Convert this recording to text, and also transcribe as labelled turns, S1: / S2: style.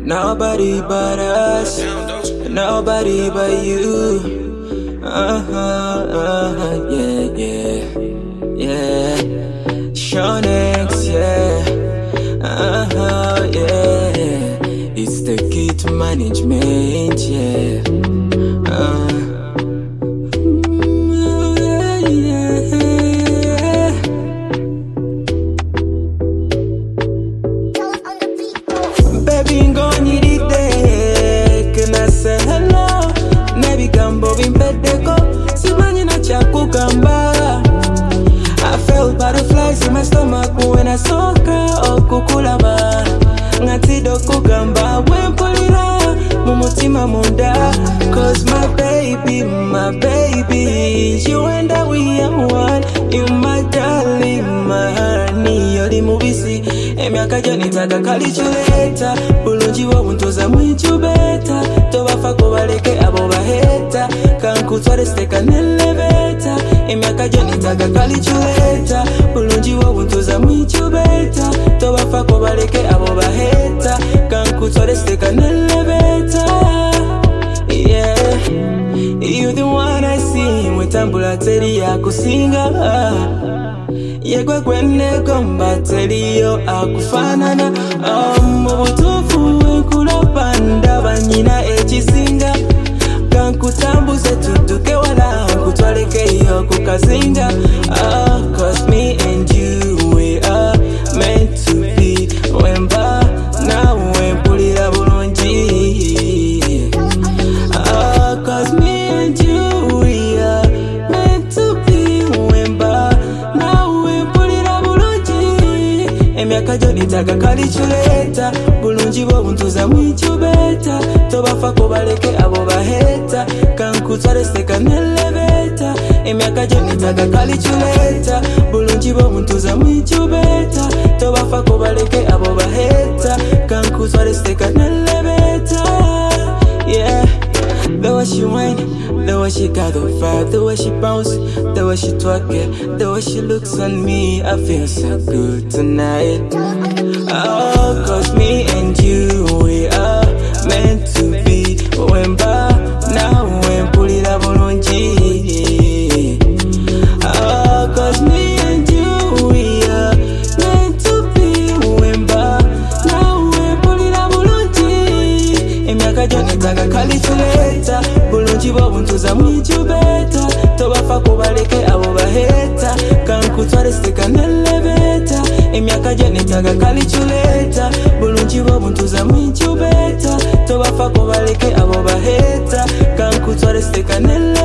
S1: Nobody but us, nobody but you. Yeah, yeah, yeah. Shownex, yeah. Yeah. It's the key to management, yeah. Baby, go need it there. Can I say hello? Nebi gambo vimpedeko. Simani na chaku gamba. I felt butterflies in my stomach when I saw her. Oh, kukulaba. Ngati do kugamba. When polira. Mumutima munda. Cause my baby. You and I, we are one. You my darling, my honey. You're the movie see. Emyaka nitaga kalichuleta. Bulungi wabuntuza mwichubeta. Tobafa kubaleke abo baheta. Kankutware steka neleveta. Emyaka nitaga kalichuleta. Bulungi wabuntuza mwichubeta. Tobafa kubaleke abo baheta. Kankutware steka neleveta. Yeah, you the one I see. Mwetambula teri ya kusinga. Yegwe kwene gomba teriyo akufanana. Mubutufu wenkulapanda banyina ekisinga. Kankutambuze tuduke wala nkutwaleke iyo kukazinga. Cause me and you, we are meant to be. Wemba na wempulira bulungi. Cause me and you, we are meant to be. Wemba emyaka nitaga kalichuleta. Bulungi bobuntuza mwichubeta. Tobafa kubaleke abo baheta. Kankutware steka neleveta. Emyaka nitaga kalichuleta. Bulungi bobuntuza mwichubeta. Tobafa kubaleke abo baheta. Kankutware steka neleveta. Yeah. The way she whine, the way she got the vibe, the way she bounce, the way she twerk it, the way she looks on me, I feel so good tonight. Oh, cause me and you, we are meant to be. Wemba, now when pull it up on G. Oh, cause me and you, we are meant to be. Wemba, now when pull it up on G. Emyaka nitaga kalichuleta. Bulungi bobuntuza mwichubeta. Tobafa kubaleke abo baheta. Kankutware steka neleveta. Emyaka nitaga kalichuleta. Bulungi bobuntuza mwichubeta. Tobafa kubaleke abo baheta. Kankutware steka neleveta.